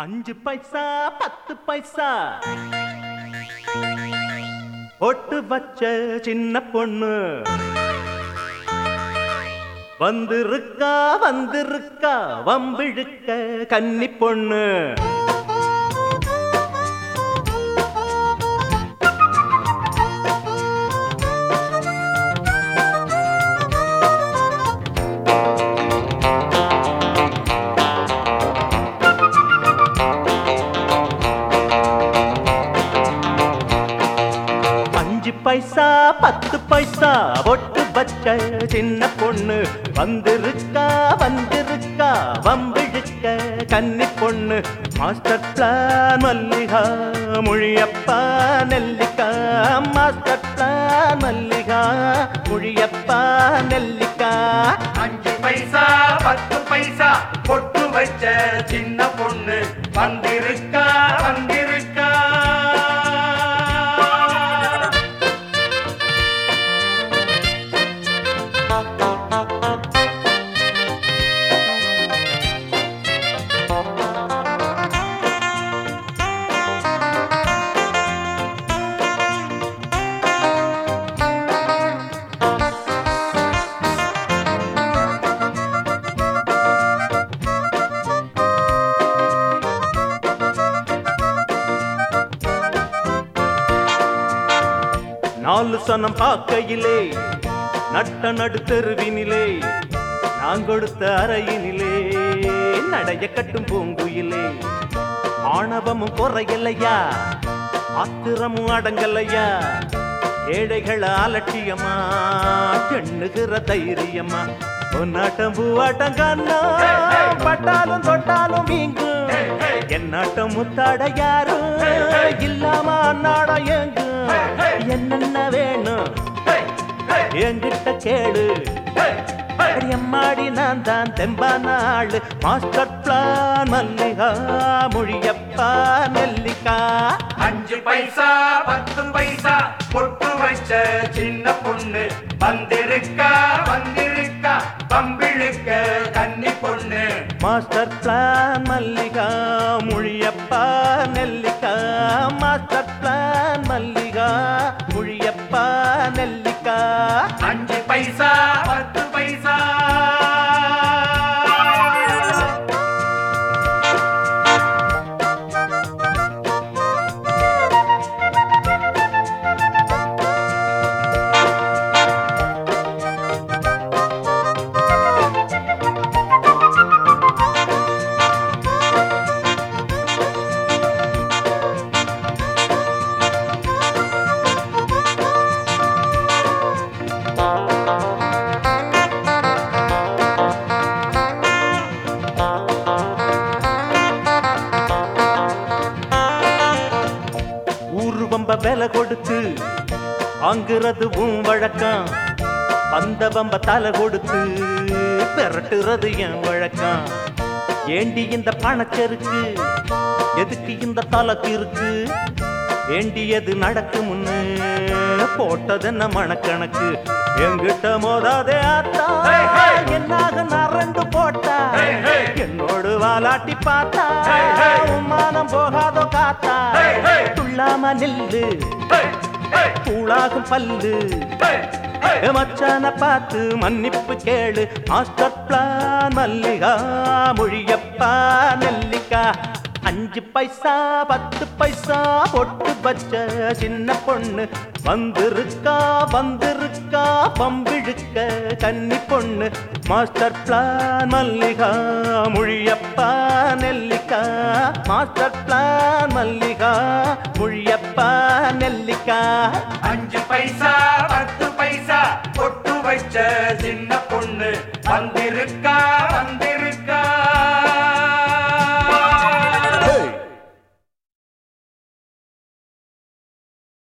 5 பைசா 10 பைசா ஒட்டு வச்ச சின்ன பொண்ணு வந்திருக்கா வந்திருக்கா வம்பிழுக்க கன்னி பொண்ணு. பைசா 10 பைசா ஒட்டு வச்ச சின்ன பொண்ணு வந்திருக்கா வந்திருக்கா வம்பிழுக்க கன்னி பொண்ணு. மாஸ்டர் பிளான் மல்லிகா மொழியப்பா நெல்லிக்கா. மாஸ்டர் பிளான் மல்லிகா மொழியப்பா நெல்லிக்கா. 5 பைசா 10 பைசா ஒட்டு வச்ச சின்ன பொண்ணு வந்திருக்கா வந்திருக்கா. நாலு சனம் பார்க்கையிலே நட்ட நடு தெருவினிலே நான் கொடுத்த அறையினிலே நடைய கட்டும் பூங்குயிலே. ஆணவமும் குறையலையா ஆத்திரமும் அடங்கலையா ஏழைகள் அலட்சியமா எண்ணுகிற தைரியமா. பொன்னாட்டம் பூவாட்டம் கண்ணா பட்டாலும் தொட்டாலும் வீங்கும் என்னாட்டம் முத்தாட யாரும் இல்லாம அன்னாட எங்கும். என்னென்ன வேணும் என்கிட்ட கேளு அம்மாடி நான் தான் தெம்பான ஆளு. மாஸ்டர் பிளான் மல்லிகா மொழியப்பா நெல்லிக்கா. 5 பைசா 10 பைசா பொட்டு வச்ச சின்ன பொண்ணு வந்திருக்கா வந்திருக்கா பம்பிழுக்க கன்னி பொண்ணு. மாஸ்டர் பிளான் மல்லிகா மொழியப்பா நெல்லிக்கா. மாஸ்டர் பிளான் மல்லிகா மொழியப்பா நெல்லிக்கா. 5 பைசா 10 பைசா. வம்ப விலை கொடுத்து வாங்குறது உன் வழக்கம். அந்த வம்ப தலை கொடுத்து பெரட்டுறது என் வழக்கம். ஏண்டி இந்த பணச்சருக்கு எதுக்கு இந்த தலக்கு இருக்கு வேண்டியது நடக்கு முன்னு போட்டது என்ன மனக்கணக்கு. எங்கிட்ட மோதாதே ஆத்தா என்னாக நரண்டு போட்டா என்னோடு வாலாட்டி பார்த்தா மானம் போகாதோ காத்தா. துள்ளாம நில்லு கூழாகும் பல்லு மச்சான பார்த்து மன்னிப்பு கேளு. மாஸ்டர் பிளான் மல்லிகா மொழியப்பா நெல்லிக்கா. 5 பைசா 10 பைசா பொட்டு பச்ச சின்ன பொண்ணு வந்திருக்கா வந்திருக்கா பம்பிழுக்க கன்னி பொண்ணு. மாஸ்டர் பிளான் மல்லிகா மொழியப்பா நெல்லிக்கா. மாஸ்டர் பிளான் மல்லிகா மொழியப்பா நெல்லிக்கா. 5 பைசா 10 பைசா பொட்டு வச்ச சின்ன பொண்ணு வந்திருக்கா வந்திருக்கா.